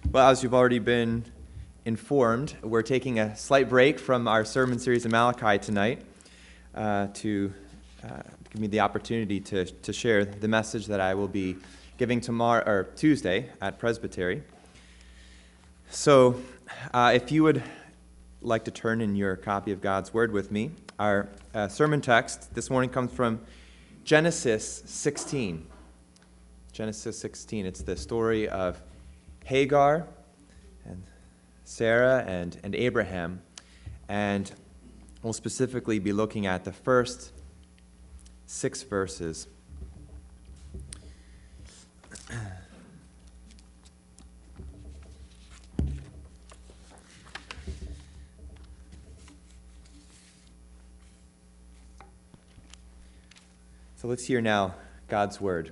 Well, as you've already been informed, we're taking a slight break from our sermon series in Malachi tonight to give me the opportunity to share the message that I will be giving Tuesday at Presbytery. So, if you would like to turn in your copy of God's Word with me, our sermon text this morning comes from Genesis 16. Genesis 16. It's the story of Hagar and Sarah and Abraham, and we'll specifically be looking at the first 6 verses. So let's hear now God's word.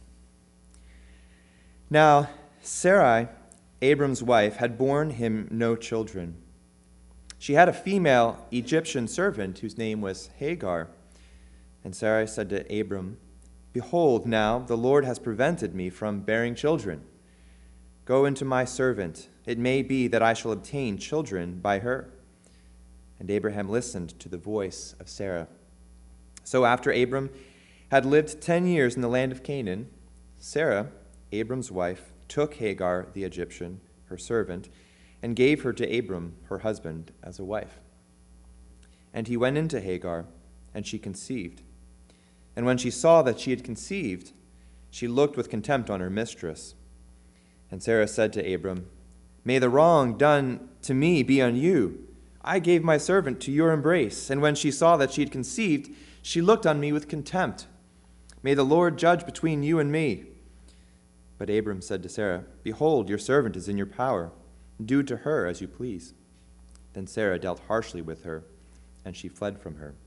Now, Sarai, Abram's wife, had borne him no children. She had a female Egyptian servant whose name was Hagar. And Sarai said to Abram, "Behold, now the Lord has prevented me from bearing children. Go into my servant. It may be that I shall obtain children by her." And Abraham listened to the voice of Sarah. So after Abram had lived 10 years in the land of Canaan, Sarah, Abram's wife, took Hagar the Egyptian, her servant, and gave her to Abram, her husband, as a wife. And he went into Hagar, and she conceived. And when she saw that she had conceived, she looked with contempt on her mistress. And Sarah said to Abram, "May the wrong done to me be on you. I gave my servant to your embrace, and when she saw that she had conceived, she looked on me with contempt. May the Lord judge between you and me." But Abram said to Sarah, "Behold, your servant is in your power. Do to her as you please." Then Sarah dealt harshly with her, and she fled from her.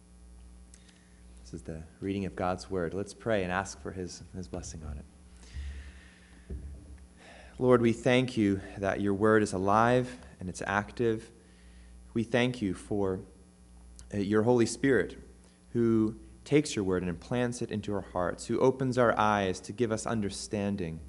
This is the reading of God's word. Let's pray and ask for his blessing on it. Lord, we thank you that your word is alive and it's active. We thank you for your Holy Spirit who takes your word and implants it into our hearts, who opens our eyes to give us understanding.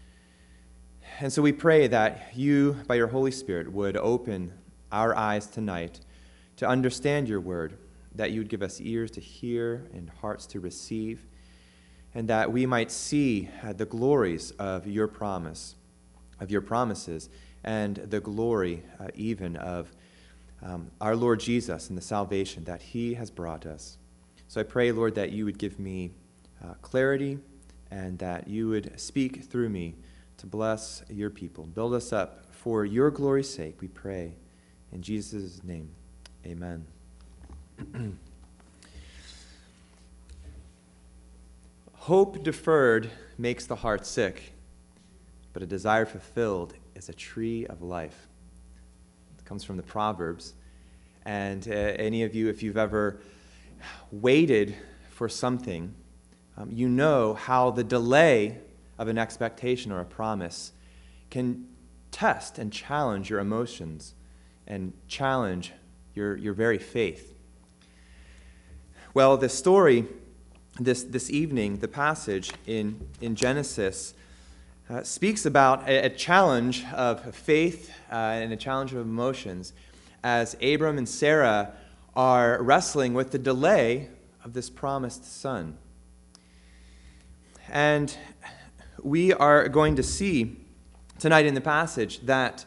And so we pray that you, by your Holy Spirit, would open our eyes tonight to understand your word, that you would give us ears to hear and hearts to receive, and that we might see the glories of your promise, of your promises, and the glory even of our Lord Jesus and the salvation that he has brought us. So I pray, Lord, that you would give me clarity and that you would speak through me to bless your people. Build us up for your glory's sake, we pray. In Jesus' name, amen. Hope deferred makes the heart sick, but a desire fulfilled is a tree of life. It comes from the Proverbs. And any of you, if you've ever waited for something, you know how the delay of an expectation or a promise can test and challenge your emotions and challenge your very faith. Well, the story this evening, the passage in Genesis, speaks about a challenge of faith and a challenge of emotions as Abram and Sarah are wrestling with the delay of this promised son. And we are going to see tonight in the passage that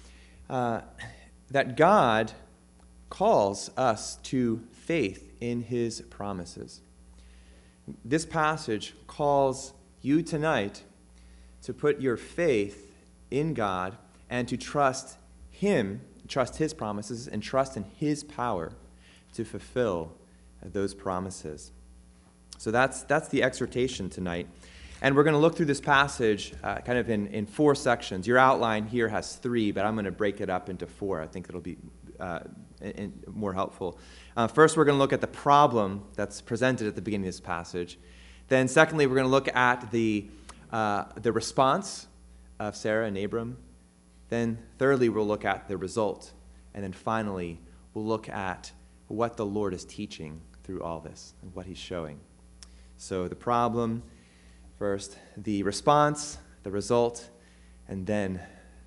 God calls us to faith in his promises. This passage calls you tonight to put your faith in God and to trust him, trust his promises, and trust in his power to fulfill those promises. So that's the exhortation tonight. And we're going to look through this passage kind of in 4 sections. Your outline here has 3, but I'm going to break it up into 4. I think it'll be more helpful. First, we're going to look at the problem that's presented at the beginning of this passage. Then secondly, we're going to look at the response of Sarah and Abram. Then thirdly, we'll look at the result. And then finally, we'll look at what the Lord is teaching through all this and what he's showing. So the problem first, the response, the result, and then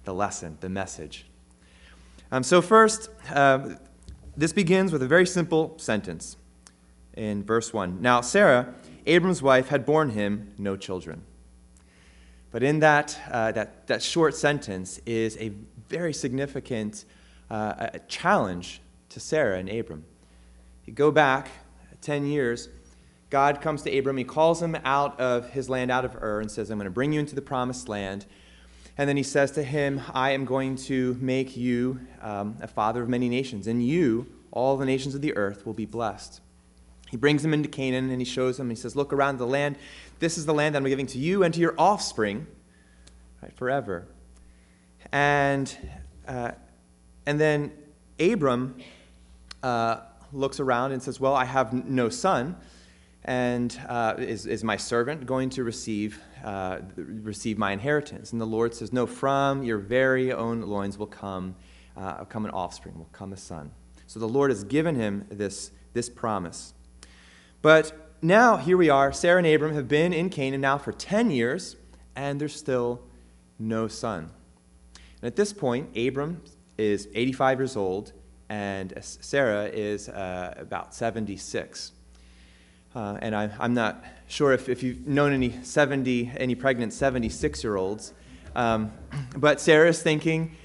the lesson, the message. So first, this begins with a very simple sentence in verse 1. Now Sarah, Abram's wife, had borne him no children. But in that short sentence is a very significant challenge to Sarah and Abram. You go back 10 years, God comes to Abram, he calls him out of his land, out of Ur, and says, I'm going to bring you into the promised land. And then he says to him, I am going to make you a father of many nations, and you, all the nations of the earth, will be blessed. He brings him into Canaan, and he shows him, he says, look around the land. This is the land that I'm giving to you and to your offspring, right, forever. And then Abram looks around and says, well, I have no son, and is my servant going to receive my inheritance? And the Lord says, no, from your very own loins will come an offspring, will come a son. So the Lord has given him this promise. But now, here we are, Sarah and Abram have been in Canaan now for 10 years, and there's still no son. And at this point, Abram is 85 years old, and Sarah is about 76. And I'm not sure if you've known any pregnant 76-year-olds, but Sarah is thinking,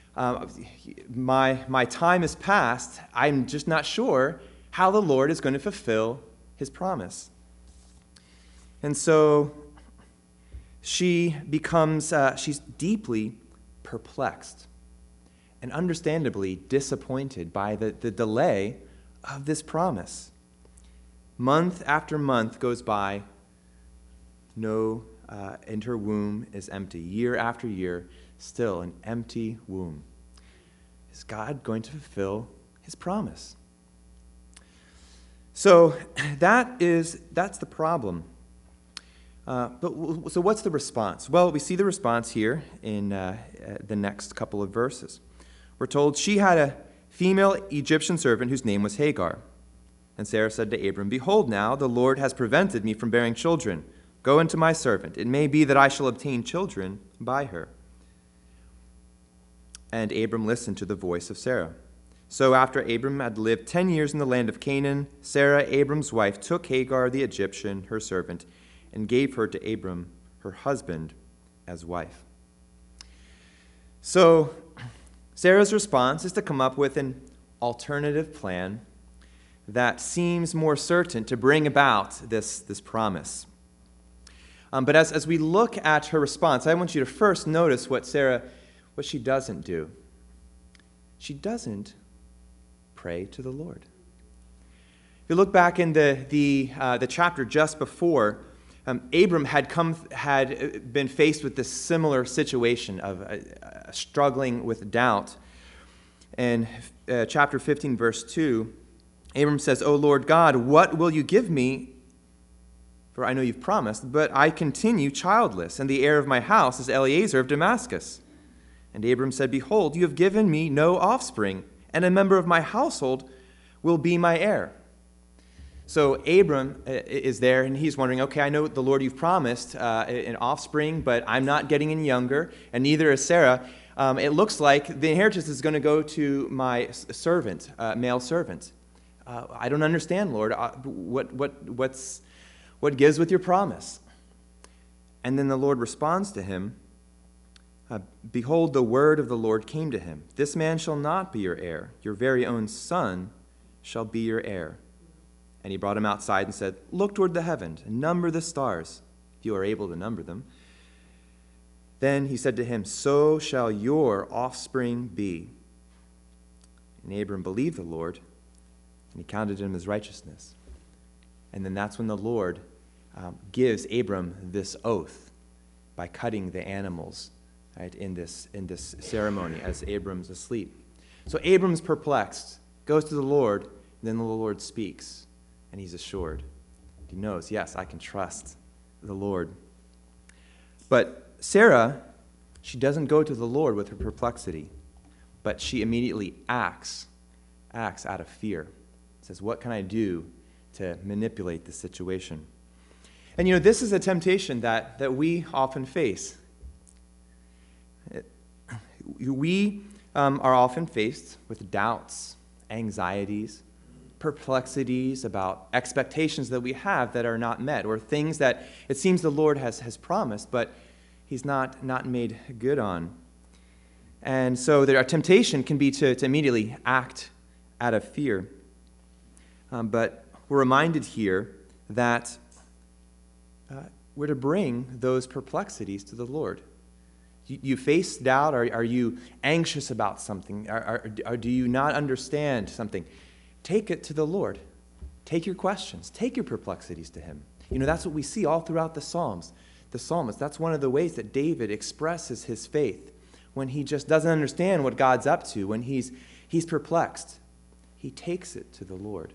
my time has passed. I'm just not sure how the Lord is going to fulfill his promise. And so she becomes, she's deeply perplexed and understandably disappointed by the delay of this promise. Month after month goes by, and her womb is empty. Year after year, still an empty womb. Is God going to fulfill his promise? So that's the problem. So what's the response? Well, we see the response here in the next couple of verses. We're told she had a female Egyptian servant whose name was Hagar. And Sarah said to Abram, behold now, the Lord has prevented me from bearing children. Go into my servant. It may be that I shall obtain children by her. And Abram listened to the voice of Sarah. So after Abram had lived 10 years in the land of Canaan, Sarah, Abram's wife, took Hagar the Egyptian, her servant, and gave her to Abram, her husband, as wife. So Sarah's response is to come up with an alternative plan that seems more certain to bring about this promise. But as we look at her response, I want you to first notice what she doesn't do. She doesn't pray to the Lord. If you look back in the chapter just before, Abram had been faced with this similar situation of struggling with doubt. In chapter 15, verse 2, Abram says, O Lord God, what will you give me? For I know you've promised, but I continue childless, and the heir of my house is Eliezer of Damascus. And Abram said, behold, you have given me no offspring, and a member of my household will be my heir. So Abram is there, and he's wondering, okay, I know the Lord you've promised an offspring, but I'm not getting any younger, and neither is Sarah. It looks like the inheritance is going to go to my servant, male servant. I don't understand, Lord. What gives with your promise? And then the Lord responds to him, behold, the word of the Lord came to him. This man shall not be your heir. Your very own son shall be your heir. And he brought him outside and said, look toward the heavens and number the stars, if you are able to number them. Then he said to him, so shall your offspring be. And Abram believed the Lord, and he counted him as righteousness. And then that's when the Lord gives Abram this oath by cutting the animals, right, in this ceremony as Abram's asleep. So Abram's perplexed, goes to the Lord, and then the Lord speaks, and he's assured. He knows, yes, I can trust the Lord. But Sarah, she doesn't go to the Lord with her perplexity, but she immediately acts out of fear. Says, what can I do to manipulate the situation? And this is a temptation that we often face. We are often faced with doubts, anxieties, perplexities about expectations that we have that are not met, or things that it seems the Lord has promised, but he's not made good on. And so our temptation can be to immediately act out of fear. But we're reminded here that we're to bring those perplexities to the Lord. You face doubt? Are you anxious about something? Or do you not understand something? Take it to the Lord. Take your questions. Take your perplexities to him. That's what we see all throughout the Psalms. The psalmist, that's one of the ways that David expresses his faith. When he just doesn't understand what God's up to, when he's perplexed, he takes it to the Lord.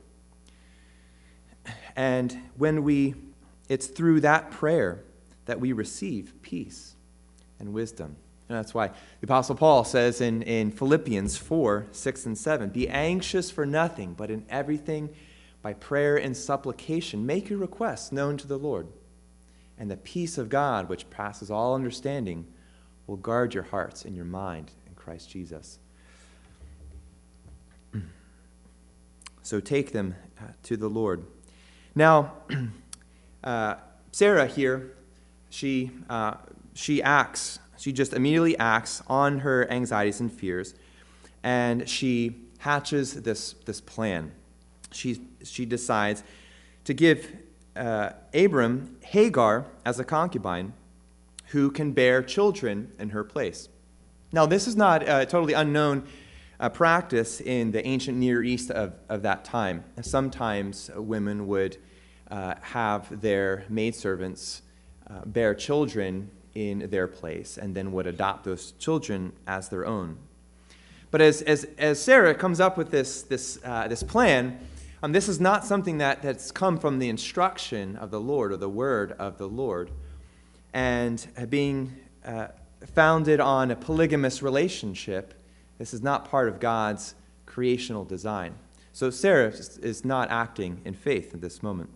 And it's through that prayer that we receive peace and wisdom. And that's why the Apostle Paul says in Philippians 4, 6, and 7, be anxious for nothing, but in everything by prayer and supplication, make your requests known to the Lord. And the peace of God, which passes all understanding, will guard your hearts and your mind in Christ Jesus. So take them to the Lord. Now, Sarah here, she just immediately acts on her anxieties and fears, and she hatches this plan. She decides to give Abram Hagar as a concubine who can bear children in her place. Now, this is not a totally unknown practice in the ancient Near East of that time. Sometimes women would have their maidservants bear children in their place and then would adopt those children as their own. But as Sarah comes up with this plan, this is not something that's come from the instruction of the Lord or the word of the Lord, and being founded on a polygamous relationship. This is not part of God's creational design. So Sarah is not acting in faith at this moment.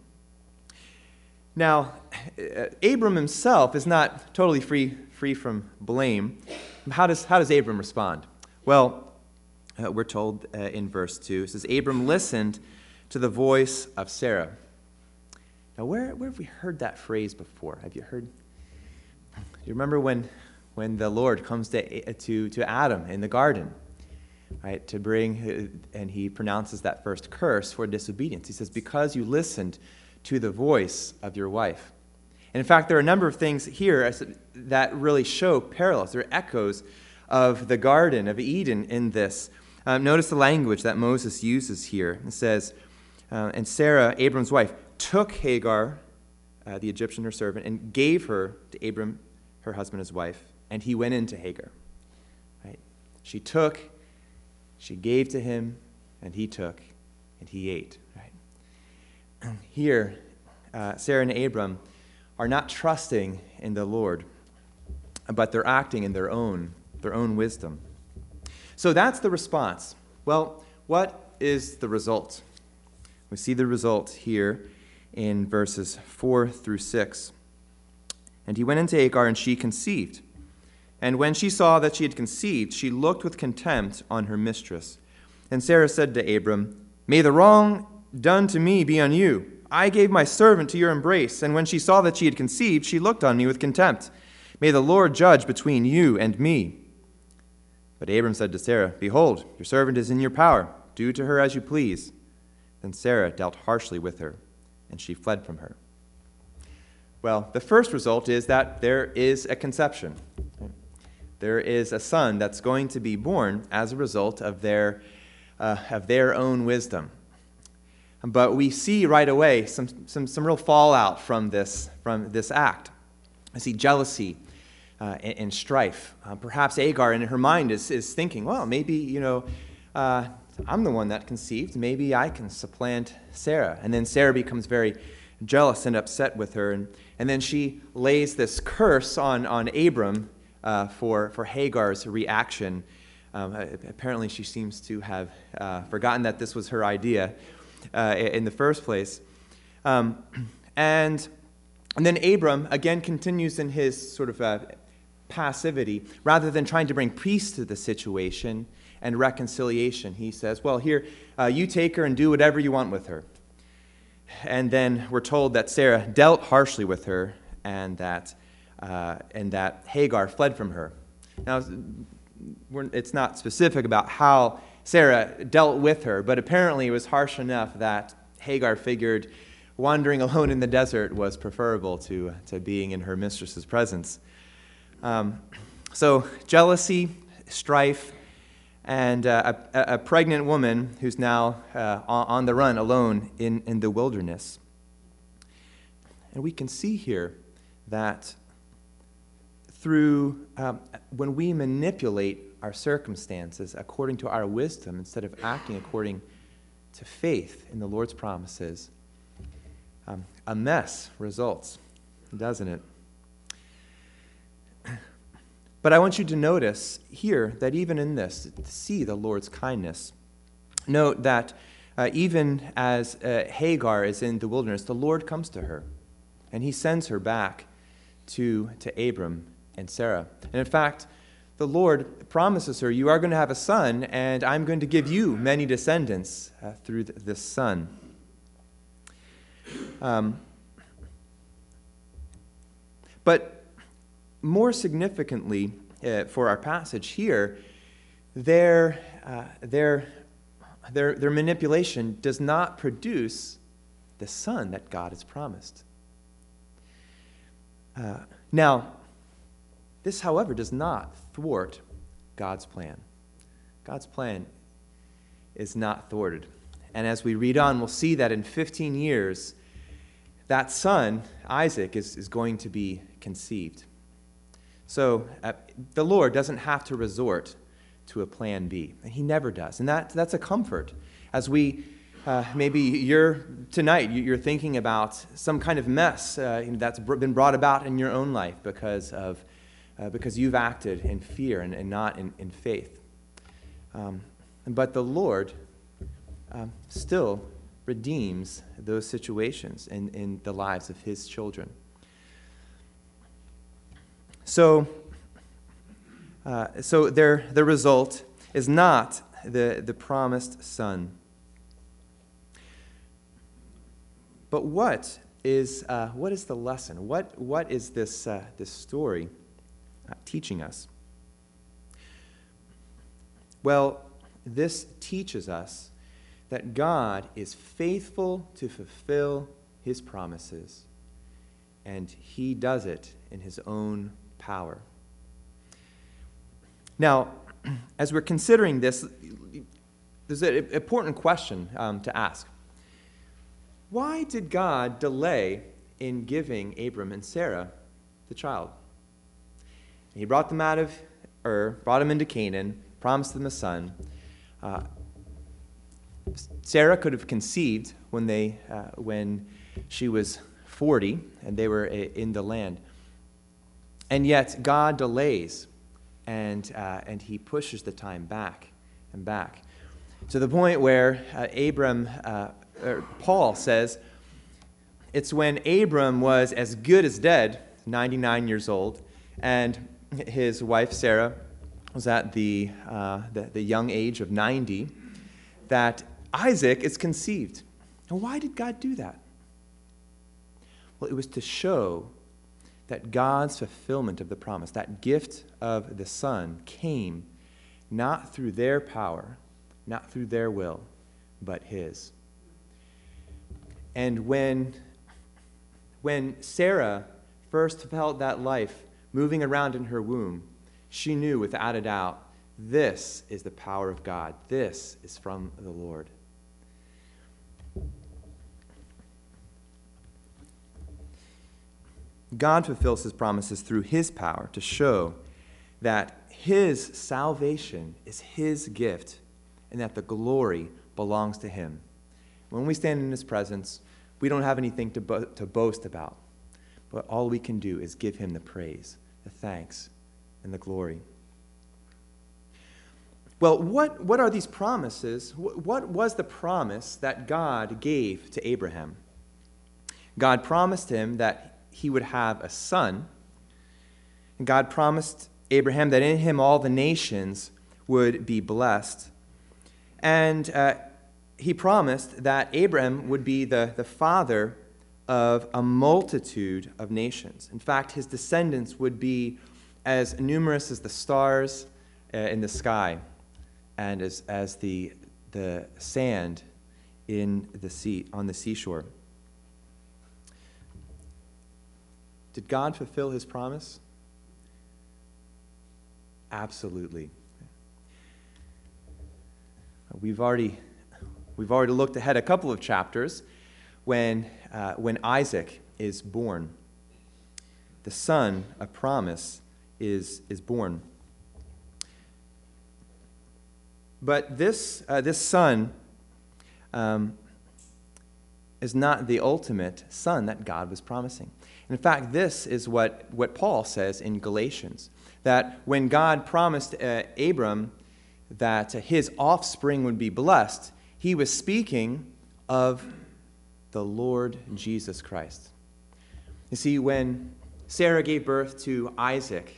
Now, Abram himself is not totally free from blame. How does Abram respond? Well, we're told in verse 2, it says, Abram listened to the voice of Sarah. Now, where have we heard that phrase before? Have you heard? You remember when the Lord comes to Adam in the garden, right, to bring, and he pronounces that first curse for disobedience. He says, because you listened to the voice of your wife. And in fact, there are a number of things here that really show parallels. There are echoes of the Garden of Eden in this. Notice the language that Moses uses here. It says, and Sarah, Abram's wife, took Hagar, the Egyptian, her servant, and gave her to Abram, her husband, his wife, and he went into Hagar. Right? She took, she gave to him, and he took, and he ate. Right? Here, Sarah and Abram are not trusting in the Lord, but they're acting in their own wisdom. So that's the response. Well, what is the result? We see the result here in verses 4 through 6. And he went into Hagar, and she conceived. And when she saw that she had conceived, she looked with contempt on her mistress. And Sarah said to Abram, may the wrong done to me be on you. I gave my servant to your embrace, and when she saw that she had conceived, she looked on me with contempt. May the Lord judge between you and me. But Abram said to Sarah, behold, your servant is in your power. Do to her as you please. Then Sarah dealt harshly with her, and she fled from her. Well, the first result is that there is a conception. There is a son that's going to be born as a result of their own wisdom. But we see right away some real fallout from this act. I see jealousy and strife. Perhaps Hagar in her mind is thinking, well, maybe, I'm the one that conceived. Maybe I can supplant Sarah. And then Sarah becomes very jealous and upset with her. And then she lays this curse on Abram for Hagar's reaction. Apparently she seems to have forgotten that this was her idea in the first place. And then Abram again continues in his sort of passivity, rather than trying to bring peace to the situation and reconciliation. He says, well, here, you take her and do whatever you want with her. And then we're told that Sarah dealt harshly with her, and that Hagar fled from her. Now, it's not specific about how Sarah dealt with her, but apparently it was harsh enough that Hagar figured wandering alone in the desert was preferable to being in her mistress's presence. So jealousy, strife, and a pregnant woman who's now on the run alone in the wilderness. And we can see here that through when we manipulate our circumstances according to our wisdom instead of acting according to faith in the Lord's promises, a mess results, doesn't it? But I want you to notice here that even in this, to see the Lord's kindness. Note that even as Hagar is in the wilderness, the Lord comes to her, and he sends her back to Abram and Sarah. And in fact, the Lord promises her, you are going to have a son, and I'm going to give you many descendants through this son. But more significantly for our passage here, their manipulation does not produce the son that God has promised. Now, this, however, does not thwart God's plan. God's plan is not thwarted. And as we read on, we'll see that in 15 years, that son, Isaac, is going to be conceived. So the Lord doesn't have to resort to a plan B. He never does. And that's a comfort. As we, maybe tonight, you're thinking about some kind of mess that's been brought about in your own life because you've acted in fear and not in faith. But the Lord still redeems those situations in the lives of his children. So the result is not the promised son. But what is the lesson? What is this story teaching us? Well, this teaches us that God is faithful to fulfill his promises, and he does it in his own power. Now, as we're considering this, there's an important question to ask. Why did God delay in giving Abram and Sarah the child? He brought them out of Ur, brought them into Canaan, promised them a son. Sarah could have conceived when she was 40 and they were in the land. And yet God delays, and he pushes the time back and back, to the point where Paul says it's when Abram was as good as dead, 99 years old, and his wife Sarah was at the young age of 90, that Isaac is conceived. And why did God do that? Well, it was to show that God's fulfillment of the promise, that gift of the Son, came not through their power, not through their will, but his. And when Sarah first felt that life moving around in her womb, she knew without a doubt, this is the power of God. This is from the Lord. God fulfills his promises through his power to show that his salvation is his gift and that the glory belongs to him. When we stand in his presence, we don't have anything to boast about, but all we can do is give him the praise, the thanks, and the glory. Well, what are these promises? What was the promise that God gave to Abraham? God promised him that he would have a son, And God promised Abraham that in him all the nations would be blessed. And he promised that Abraham would be the father of a multitude of nations. In fact, his descendants would be as numerous as the stars in the sky and as the sand in the sea, on the seashore. Did God fulfill his promise? Absolutely. We've already looked ahead a couple of chapters when Isaac is born. The son of promise is born. But this son is not the ultimate son that God was promising. In fact, this is what Paul says in Galatians, that when God promised Abram that his offspring would be blessed, he was speaking of the Lord Jesus Christ. You see, when Sarah gave birth to Isaac,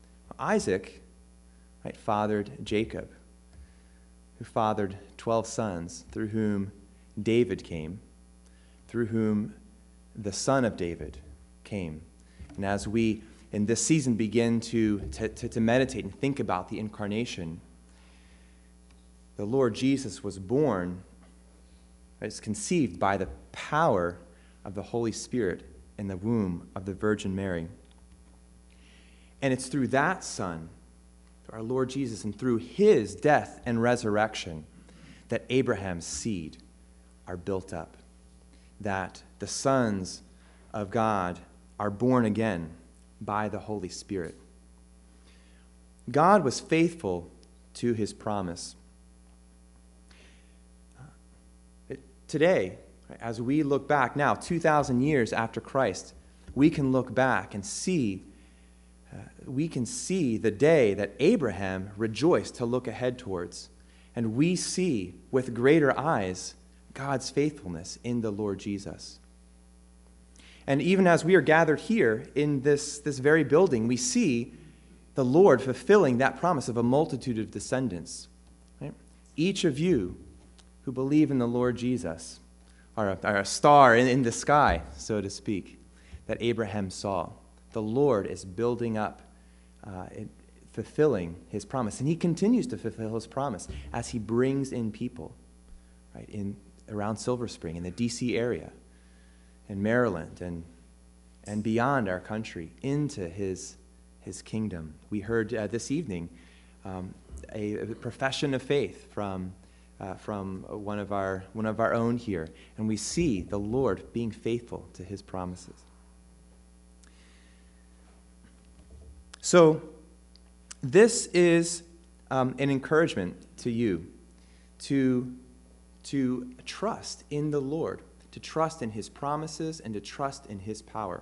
fathered Jacob, who fathered 12 sons, through whom David came, through whom the son of David came. And as we, in this season, begin to meditate and think about the incarnation, the Lord Jesus was born, is conceived by the power of the Holy Spirit in the womb of the Virgin Mary. And it's through that Son, through our Lord Jesus, and through his death and resurrection, that Abraham's seed are built up, that the sons of God are born again by the Holy Spirit. God was faithful to his promise. Today, as we look back now, 2,000 years after Christ, we can look back and see the day that Abraham rejoiced to look ahead towards. And we see with greater eyes God's faithfulness in the Lord Jesus. And even as we are gathered here in this very building, we see the Lord fulfilling that promise of a multitude of descendants. Right? Each of you who believe in the Lord Jesus are a star in the sky, so to speak, that Abraham saw. The Lord is building up, fulfilling his promise. And he continues to fulfill his promise as he brings in people, right, around Silver Spring, in the D.C. area, in Maryland, and beyond our country, into his kingdom. We heard this evening a profession of faith from one of our own here, and we see the Lord being faithful to his promises. So, this is an encouragement to you to trust in the Lord, to trust in his promises, and to trust in his power.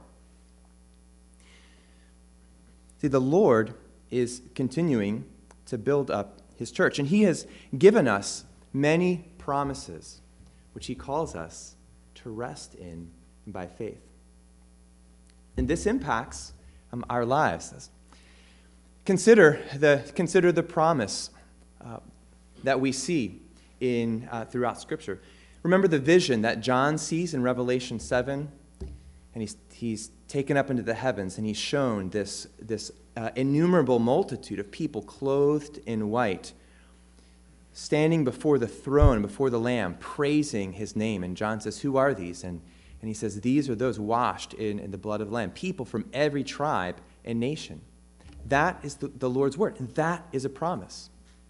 See, the Lord is continuing to build up his church, and he has given us many promises, which he calls us to rest in by faith. And this impacts our lives. Consider the promise that we see throughout Scripture. Remember the vision that John sees in Revelation 7, and he's taken up into the heavens, and he's shown this innumerable multitude of people clothed in white, standing before the throne, before the Lamb, praising his name. And John says, "Who are these?" And he says, "These are those washed in the blood of the Lamb, people from every tribe and nation." That is the Lord's word, and that is a promise.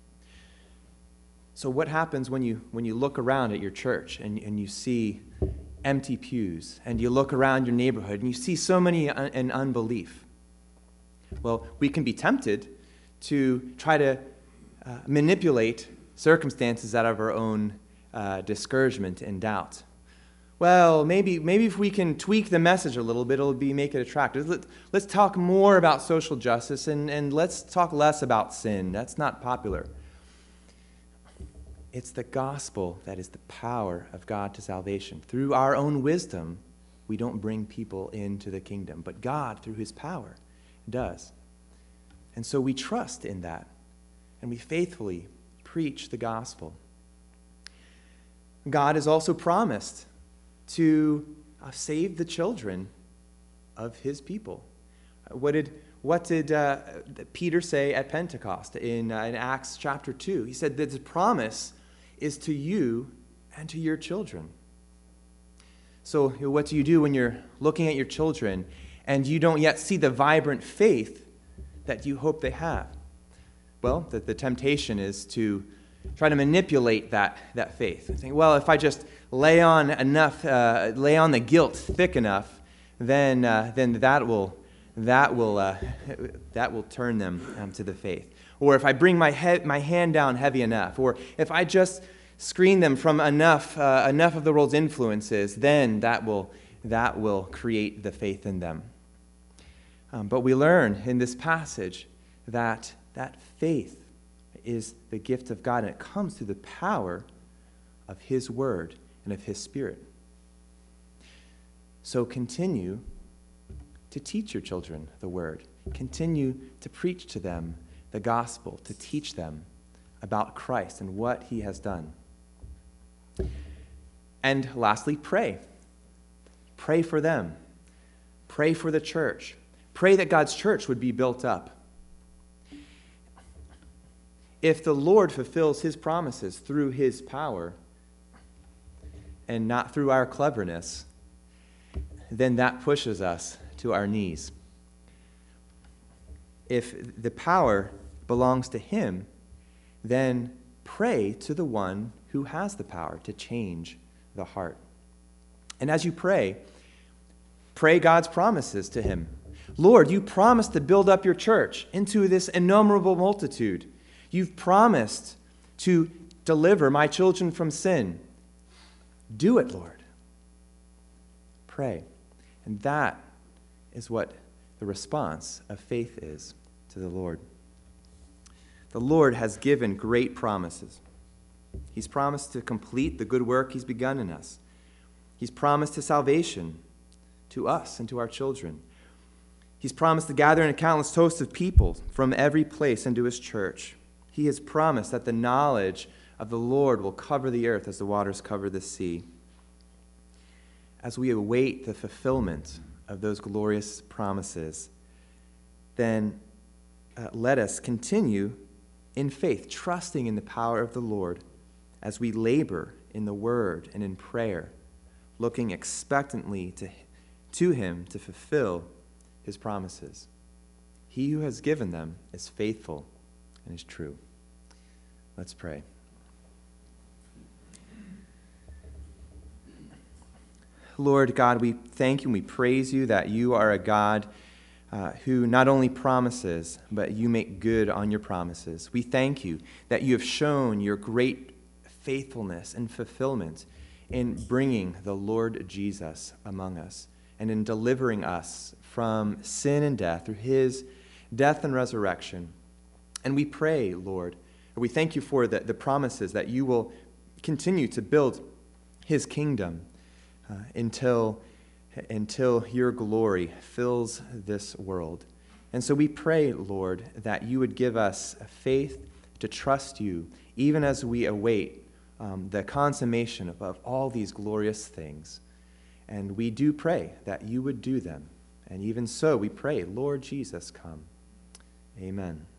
So what happens when you look around at your church and you see empty pews, and you look around your neighborhood and you see so many in unbelief? Well, we can be tempted to try to manipulate circumstances out of our own discouragement and doubt. Well, maybe if we can tweak the message a little bit, make it attractive. Let's talk more about social justice and let's talk less about sin. That's not popular. It's the gospel that is the power of God to salvation. Through our own wisdom, we don't bring people into the kingdom, but God, through his power, does. And so we trust in that, and we faithfully preach the gospel. God has also promised to save the children of his people. What did Peter say at Pentecost in Acts chapter 2? He said that the promise is to you and to your children. So what do you do when you're looking at your children and you don't yet see the vibrant faith that you hope they have? Well, the temptation is to try to manipulate that faith. And think, well, if I just lay on the guilt thick enough, then that will turn them to the faith. Or if I bring my hand down heavy enough, or if I just screen them from enough of the world's influences, then that will create the faith in them. But we learn in this passage that faith is the gift of God, and it comes through the power of his word and of his Spirit. So continue to teach your children the word. Continue to preach to them the gospel, to teach them about Christ and what he has done. And lastly, pray. Pray for them. Pray for the church. Pray that God's church would be built up. If the Lord fulfills his promises through his power and not through our cleverness, then that pushes us to our knees. If the power belongs to him, then pray to the one who has the power to change the heart. And as you pray God's promises to him. Lord, you promised to build up your church into this innumerable multitude. You've promised to deliver my children from sin. Do it, Lord. Pray. And that is what the response of faith is to the Lord. The Lord has given great promises. He's promised to complete the good work he's begun in us. He's promised his salvation to us and to our children. He's promised to gather in a countless host of people from every place into his church. He has promised that the knowledge of the Lord will cover the earth as the waters cover the sea. As we await the fulfillment of those glorious promises, then let us continue in faith, trusting in the power of the Lord as we labor in the word and in prayer, looking expectantly to him to fulfill his promises. He who has given them is faithful and is true. Let's pray. Lord God, we thank you and we praise you that you are a God who not only promises, but you make good on your promises. We thank you that you have shown your great faithfulness and fulfillment in bringing the Lord Jesus among us and in delivering us from sin and death through his death and resurrection. And we pray, Lord, we thank you for the promises that you will continue to build his kingdom until your glory fills this world. And so we pray, Lord, that you would give us a faith to trust you, even as we await the consummation of all these glorious things. And we do pray that you would do them. And even so, we pray, Lord Jesus, come. Amen.